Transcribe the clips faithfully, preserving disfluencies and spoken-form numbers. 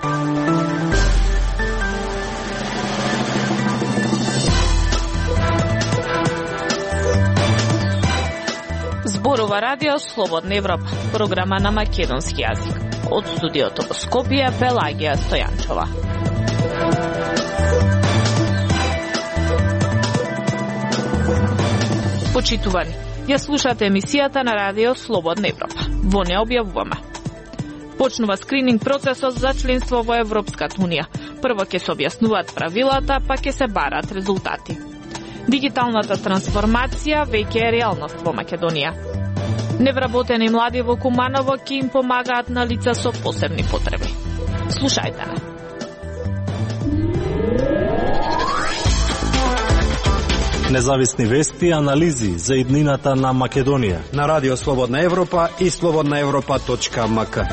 Зборува радио Слободна Европа, програма на македонски јазик. Од студиото во Скопје, Пелагија Стојанчова. Почитувани, ја слушате емисијата на радио Слободна Европа. Во неа објавуваме. Почнува скрининг процесот за членство во Европската унија. Прво ќе се објаснуваат правилата, па ќе се бараат резултати. Дигиталната трансформација веќе е реалност во Македонија. Невработени млади во Куманово ќе им помагаат на лица со посебни потреби. Слушајте не. Независни вести и анализи за иднината на Македонија на Радио Слободна Европа и слободна европа точка ем ка.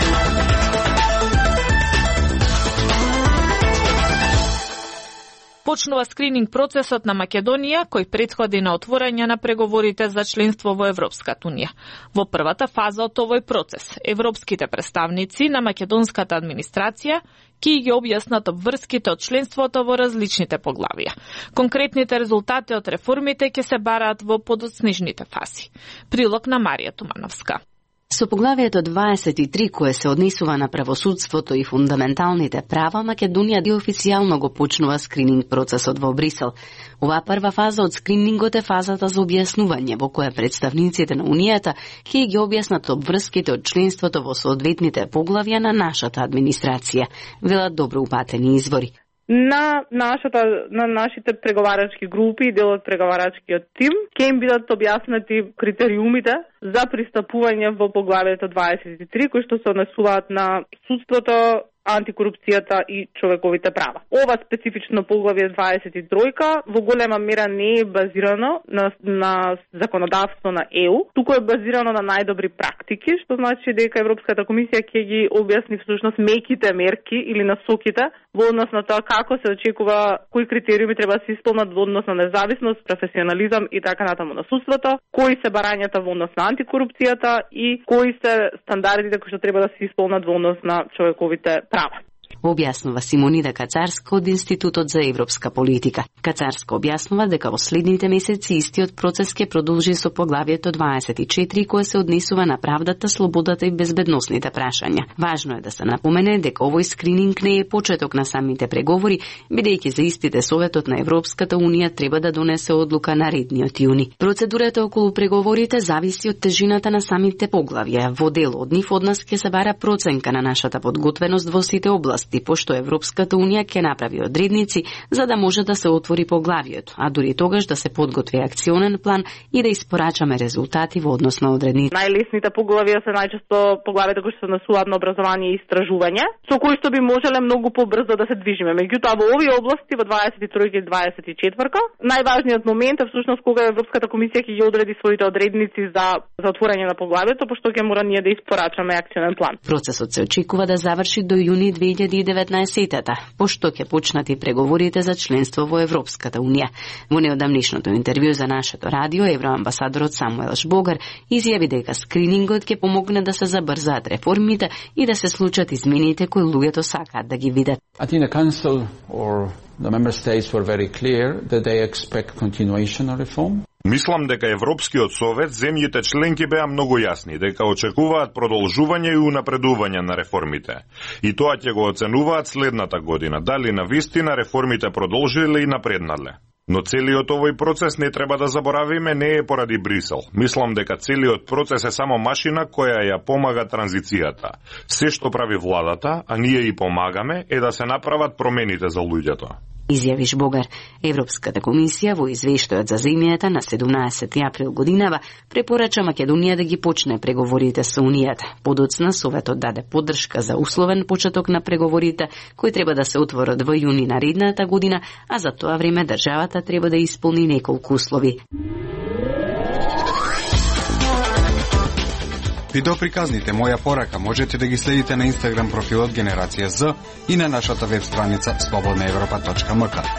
Почнува скрининг процесот на Македонија, кој претходи на отворање на преговорите за членство во Европската унија. Во првата фаза од овој процес, европските представници на македонската администрација ќе ги објаснат обврските од членството во различните поглавија. Конкретните резултати од реформите ќе се бараат во подоцнежните фази. Прилог на Марија Тумановска. Со поглавието дваесет и три, кое се однесува на правосудството и фундаменталните права, Македонија ди официјално го почнува скрининг процесот во Брисел. Оваа прва фаза од скринингот е фазата за објаснување, во која представниците на Унијата ќе ги објаснат обврските од членството во соодветните поглавја на нашата администрација, велат добро упатени извори. На нашата на нашите преговарачки групи и дел од преговарачкиот тим ќе им бидат објаснати критериумите за пристапување во поглавието дваесет и три, кои што се однесуваат на судството, антикорупцијата и човековите права. Ова специфично поглавје дваесет и три во голема мера не е базирано на, на законодавство на Е У, туку е базирано на најдобри практики, што значи дека Европската комисија ќе ги објасни всушност меките мерки или насоките во однос на тоа како се очекува, кои критериуми треба да се исполнат во однос на независност, професионализам и така натаму на судството, кои се барањата во однос на антикорупцијата и кои се стандардите кои што треба да се исполнат во однос на човековите права. Објаснува Симонида Кацарска од Институтот за европска политика. Кацарска објаснува дека во следните месеци истиот процес ќе продолжи со поглавието дваесет и четири, кое се однесува на правдата, слободата и безбедносните прашања. Важно е да се напомене дека овој скрининг не е почеток на самите преговори, бидејќи за истите Советот на Европската унија треба да донесе одлука наредниот јуни. Процедурата околу преговорите зависи од тежината на самите поглавја. Во дел од нив од нас ќе се бара проценка на нашата подготвеност во сите области, пошто Европската унија ќе направи одредници за да може да се отвори поглавието, а дури тогаш да се подготви акционен план и да испорачаме резултати во однос на одредници. Најлесните поглавија се најчесто поглавите кои се насуваат на образование и истражување, со кои што би можеле многу побрзо да се движиме. Меѓутоа во овие области, во дваесет и три и дваесет и четири, најважниот момент е всушност кога Европската комисија ќе ги одреди своите одредници за за отворање на поглавието, пошто ќе мора ние да испорачаме акционен план. Процесот се очекува да заврши до јуни две илјади и деветнаесетта, пошто ќе почнати преговорите за членство во Европската унија. Во неодамнишното интервју за нашето радио, евроамбасадорот Самуел Жбогар изјави дека скринингот ќе помогне да се забрзаат реформите и да се случат измените кои луѓето сакаат да ги видат. I think the council or the member states were very clear that they expect continuation of reform. Мислам дека Европскиот совет, земјите членки беа многу јасни дека очекуваат продолжување и унапредување на реформите. И тоа ќе го оценуваат следната година, дали навистина реформите продолжиле и напреднале. Но целиот овој процес, не треба да заборавиме, не е поради Брисел. Мислам дека целиот процес е само машина која ја помага транзицијата. Се што прави владата, а ние и помагаме, е да се направат промените за луѓето. Изјави Жбогар. Европската комисија во извештајот за земјата на седумнаесети април годинава препорача Македонија да ги почне преговорите со Унијата. Подоцна Советот даде поддршка за условен почеток на преговорите, кои треба да се отворат во јуни наредната година, а за тоа време државата треба да исполни неколку услови. Видеоприказните Моја порака можете да ги следите на Инстаграм профилот Генерација З и на нашата веб страница слободна европа точка ем ка.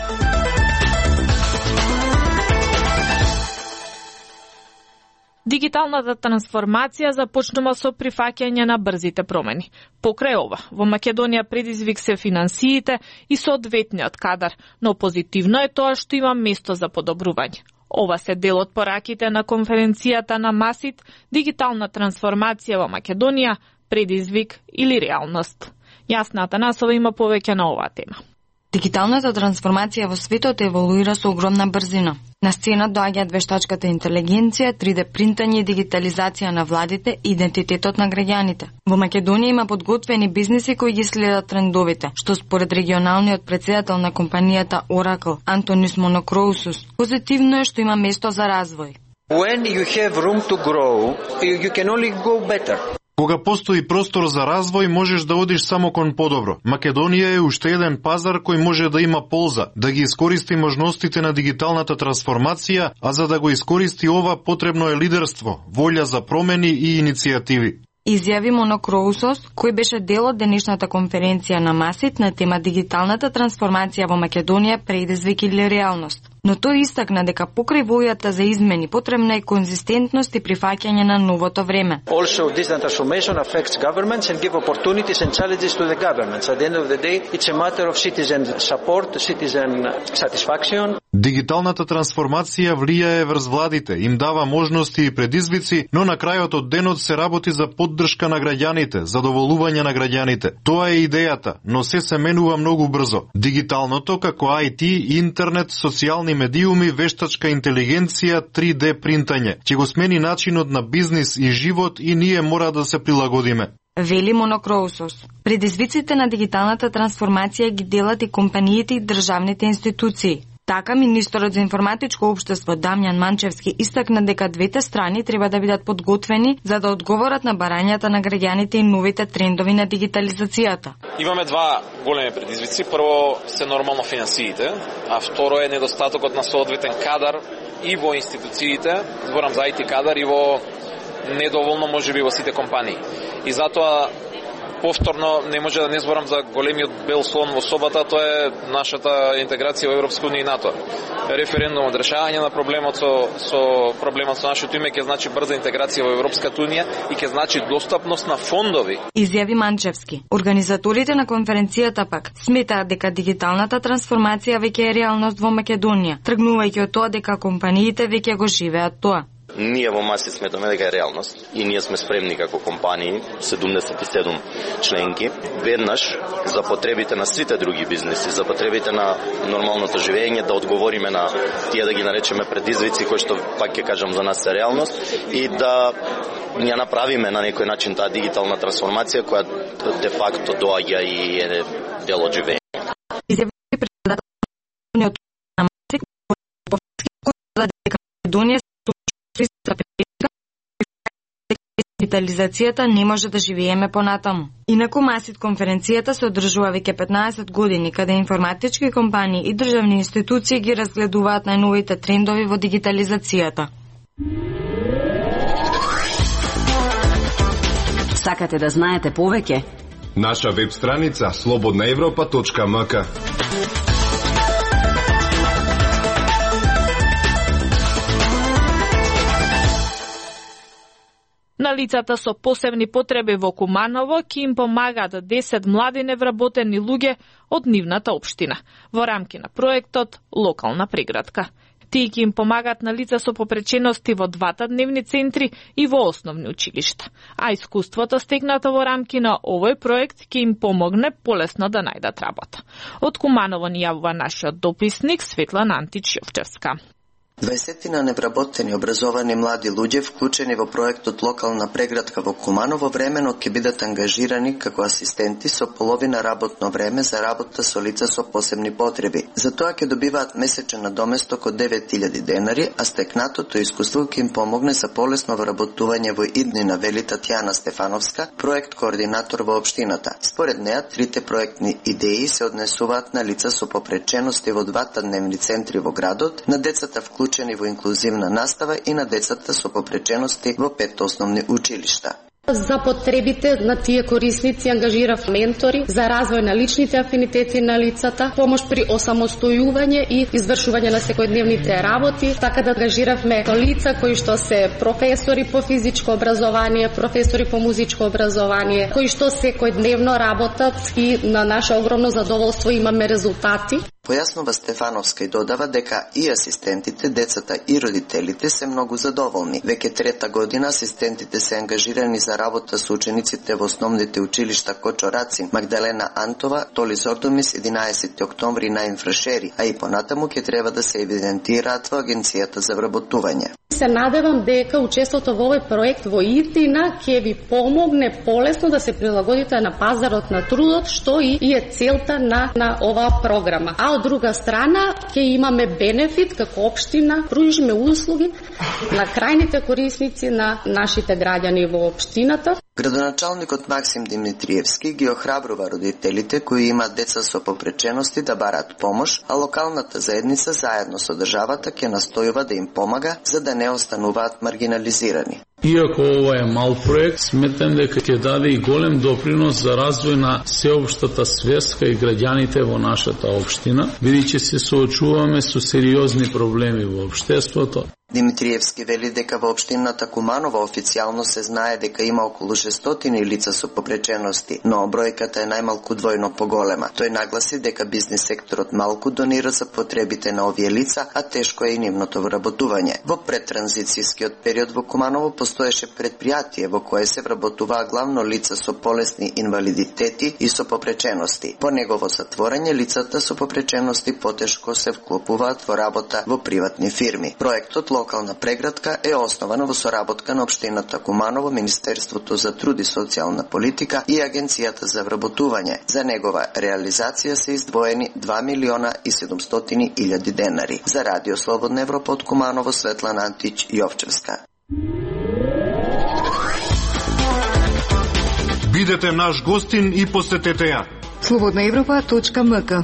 Дигиталната трансформација започнува со прифаќање на брзите промени. Покрај ова, во Македонија предизвик се финансиите и соодветниот кадар, но позитивно е тоа што има место за подобрување. Ова се дел од пораките на конференцијата на МАСИТ, дигитална трансформација во Македонија, предизвик или реалност. Јасна Атанасова има повеќе на оваа тема. Дигиталната трансформација во светот еволуира со огромна брзина. На сцена доаѓаат вештачката интелигенција, три де принтање и дигитализација на владите и идентитетот на граѓаните. Во Македонија има подготвени бизниси кои ги следат трендовите, што според регионалниот претседател на компанијата Oracle, Антонис Монокроусус, позитивно е што има место за развој. When you have room to grow, you can only go better. Кога постои простор за развој, можеш да одиш само кон подобро. Македонија е уште еден пазар кој може да има полза, да ги искористи можностите на дигиталната трансформација, а за да го искористи ова потребно е лидерство, волја за промени и иницијативи. Изјави Монокроусос, кој беше дел од денешната конференција на МАСИТ на тема дигиталната трансформација во Македонија, предизвик или реалност. Но тој истакна дека покрај војата за измени потребна е конзистентност и прифаќање на новото време. Also, this transformation affects governments and give opportunities and challenges to the governments. At the end of the day, it's a matter of citizen support, citizen satisfaction. Дигиталната трансформација влијае врз владите, им дава можности и предизвици, но на крајот од денот се работи за поддршка на граѓаните, задоволување на граѓаните. Тоа е идејата, но се се менува многу брзо. Дигиталното како ай ти, интернет, социјални медиуми, вештачка интелигенција, три де принтање, ќе го смени начинот на бизнис и живот и ние мора да се прилагодиме. Вели Монокроусос. Предизвиците на дигиталната трансформација ги делат и компаниите и државните институции. Така, министерот за информатичко општество Дамјан Манчевски истакна дека двете страни треба да бидат подготвени за да одговорат на барањата на граѓаните и новите трендови на дигитализацијата. Имаме два големи предизвици. Прво се нормално финансиите, а второ е недостатокот на соодветен кадар и во институциите, зборам за ай ти кадар, и во недоволно можеби во сите компании. И затоа повторно не може да не зборам за големиот бел слон во собата, тоа е нашата интеграција во Европска унија и НАТО. Референдумот, решавање на проблемот со, со проблемот со нашето име ќе значи брза интеграција во Европската унија и ќе значи достапност на фондови. Изјави Манчевски. Организаторите на конференцијата пак сметаат дека дигиталната трансформација веќе е реалност во Македонија, тргнувајќи од тоа дека компаниите веќе го живеат тоа. Ние во МАСИТ сметаме дека е реалност и ние сме спремни како компании, седумдесет и седум членки, веднаш за потребите на сите други бизнеси, за потребите на нормалното живење, да одговориме на тие, да ги наречеме предизвици, кои што пак ќе кажам за нас се реалност, и да ја направиме на некој начин таа дигитална трансформација која де факто доаѓа и е дел од живење. Дигитализацијата не може да живееме понатаму. Инаку МАСИТ конференцијата се одржува веќе петнаесет години, каде информатички компании и државни институции ги разгледуваат најновите трендови во дигитализацијата. Сакате да знаете повеќе? Наша веб страница слободна европа точка ем ка. На лицата со посебни потреби во Куманово ќе им помагаат десет млади невработени луѓе од нивната општина во рамки на проектот Локална приградка. Тие ќе им помагаат на лица со попречености во двата дневни центри и во основни училишта. А искуството стекнато во рамки на овој проект ќе им помогне полесно да најдат работа. Од Куманово ни јавува нашиот дописник Светлана Антич Јовчевска. дваесет невработени образовани млади луѓе вклучени во проектот Локална преградка во Куманово времено ќе бидат ангажирани како асистенти со половина работно време за работа со лица со посебни потреби. За тоа ќе добиваат месечен надоместок од девет илјади денари, а стекнатото искуство ќе им помогне за полесно вработување во иднина, вели Татјана Стефановска, проект координатор во општината. Според неа, трите проектни идеи се однесуваат на лица со попречености во двата дневни центри во градот, на децата вклучени во инклузивна настава и на децата со попречености во пет основни училишта. За потребите на тие корисници ангажирав ментори за развој на личните афинитети на лицата, помош при осамостојување и извршување на секојдневните работи, така да ангажиравме лица кои што се професори по физичко образование, професори по музичко образование, кои што секојдневно работат и на наше огромно задоволство имаме резултати. Појаснува Стефановска и додава дека и асистентите, децата и родителите се многу задоволни. Веќе трета година асистентите се ангажирани за работа со учениците во основните училишта Кочо Рацин, Магдалена Антова, Толис Ордомис, единаесети октомври на Инфрашери, а и понатаму ќе треба да се евидентираат во Агенцијата за вработување. Се надевам дека учеството во овој проект во Итина ќе ви помогне полесно да се прилагодите на пазарот на трудот, што и е целта на, на оваа програма. А од друга страна ќе имаме бенефит како општина, пруžиме услуги на крајните корисници на нашите граѓани во општината. Градоначалникот Максим Димитриевски ги охрабрува родителите кои имаат деца со попречености да бараат помош, а локалната заедница заедно со државата ќе настојува да им помага за да не остануваат маргинализирани. Иако ова е мал проект, сметам дека ќе даде и голем допринос за развој на сеопштата свест кај граѓаните во нашата општина, бидејќи се соочуваме со сериозни проблеми во општеството. Димитриевски вели дека во општината Куманово официјално се знае дека има околу шестстотини лица со попречености, но бројката е најмалку двојно поголема. Тој нагласи дека бизнис секторот малку донира за потребите на овие лица, а тешко е и нивното вработување. Во предтранзицијскиот период во Куманово постоеше предпријатие во кое се вработуваа главно лица со полесни инвалидитети и со попречености. По негово затворање лицата со попречености потешко се вклопуваат во работа во приватни фирми. Проектот Локална преградка е основана во соработка на општината Куманово, Министерството за труд и социјална политика и Агенцијата за вработување. За негова реализација се издвоени два милиона и седумстотини илјади денари. За Радио Слободна Европа од Куманово, Светлана Антич Јовчевска. Бидете наш гостин и посетете ја. слободна европа точка ем ка.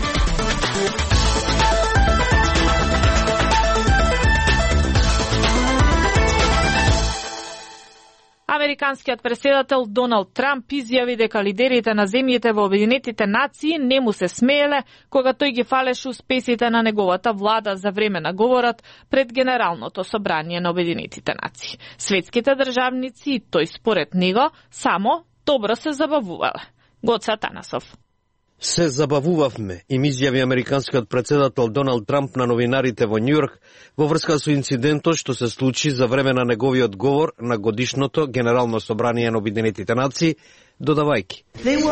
Американскиот преседател Доналд Трамп изјави дека лидерите на земјите во Обединетите нации не му се смееле кога тој ги фалеше успесите на неговата влада за време на говорот пред Генералното собрание на Обединетите нации. Светските државници и тој според него само добро се забавувале. Гоца Танасов. Се забавувавме, им изјави американскиот председател Доналд Трамп на новинарите во Њујорк во врска со инцидентот што се случи за време на неговиот говор на годишното Генерално собрание на Обединетите нации, додавајќи: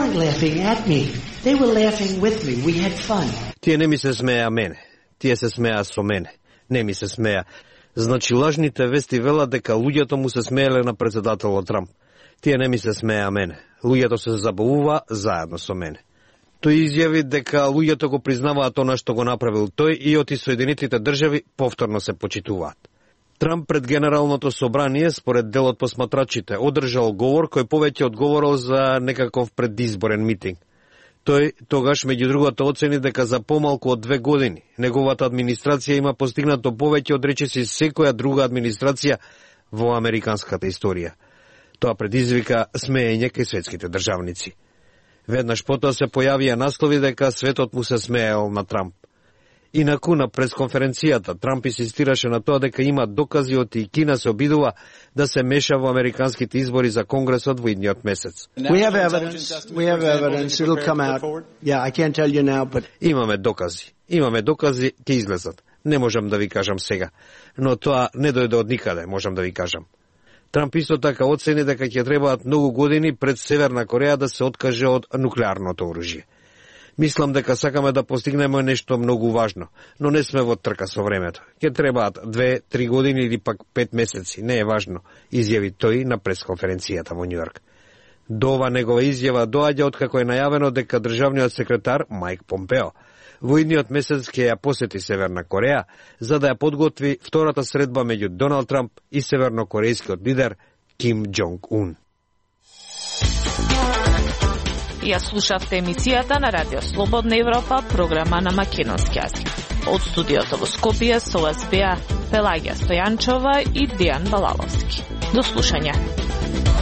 Тие не ми се смеа мене, тие се смеа со мене, не ми се смеа. Значи лажните вести велат дека луѓето му се смееле на председателот Трамп. Тие не ми се смеа мене, луѓето се забавува заедно со мене. Тој изјави дека луѓето го признаваат она што го направил тој и оти Соединетите држави повторно се почитуваат. Трамп пред Генералното собрание, според дел од посматрачите, одржал говор кој повеќе одговорил за некаков предизборен митинг. Тој тогаш меѓу другото оцени дека за помалку од две години неговата администрација има постигнато повеќе од речиси секоја друга администрација во американската историја. Тоа предизвика смеење кај светските државници. Веднаш потоа се појавија наслови дека светот му се смеел на Трамп. Инаку на пресконференцијата Трамп инсистираше на тоа дека има докази од и Кина се обидува да се меша во американските избори за Конгресот во идниот месец. Имаме докази. Имаме докази, ќе излезат. Не можам да ви кажам сега, но тоа не дојде од никаде, можам да ви кажам. Трамп исто така оцени дека ќе требаат многу години пред Северна Кореја да се откаже од нуклеарното оружје. Мислам дека сакаме да постигнеме нешто многу важно, но не сме во трка со времето. Ќе требаат две, три години или пак пет месеци, не е важно, изјави тој на пресконференцијата во Њујорк. До ова негова изјава доаѓа откако е најавено дека државниот секретар Мајк Помпео во идниот месец ќе ја посети Северна Кореја за да ја подготви втората средба меѓу Доналд Трамп и севернокорејскиот лидер Ким Џонг Ун. Ја слушавте емисијата на Радио Слободна Европа, програма на македонски јазик. Од студиото во Скопје со вас беа Пелагија Стојанчова и Дејан Балаловски. До слушање.